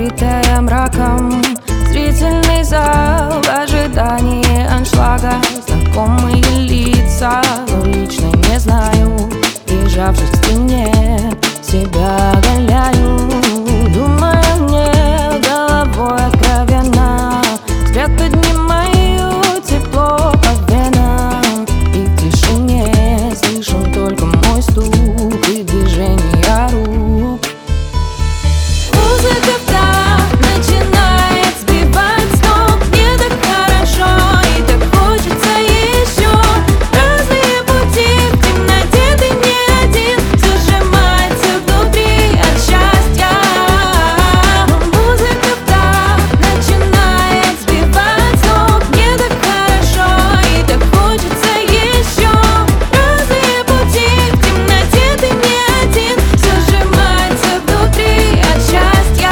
покрытая мраком. Зрительный зал в ожидании аншлага. Знакомые лица, но лично не знаю. Прижавшись к стене, себя оголяю. Думаю мне головой откровенно. Взгляд поднимаю, тепло по венам. И в тишине слышен только мой стук и движение рук. Музыка так начинает сбивать с ног. Мне так хорошо и так хочется еще. Разные пути в темноте, ты не один. Все сжимается внутри от счастья. Музыка так начинает сбивать с ног. Мне так хорошо и так хочется еще. Разные пути в темноте, ты не один. Все сжимается внутри от счастья.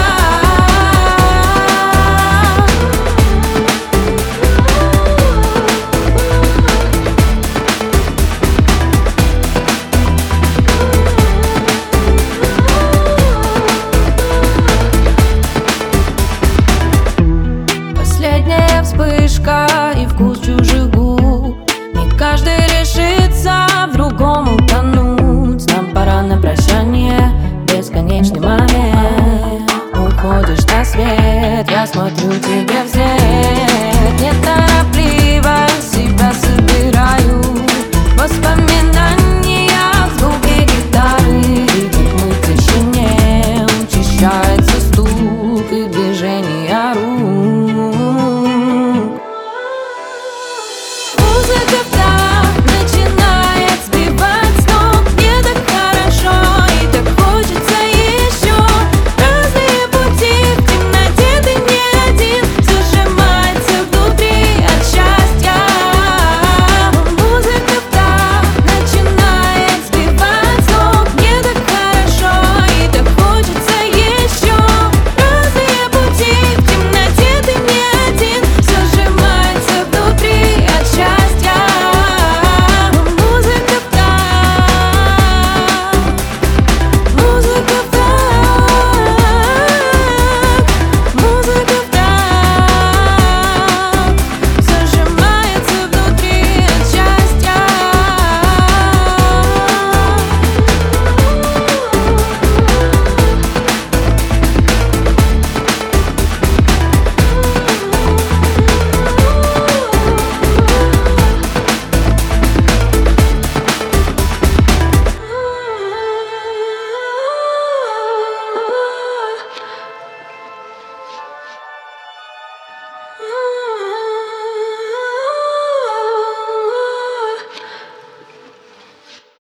Последняя вспышка и вкус чужих губ. Не каждый решится в другом утонуть. Нам пора на прощание, бесконечный момент. Уходишь на свет, я смотрю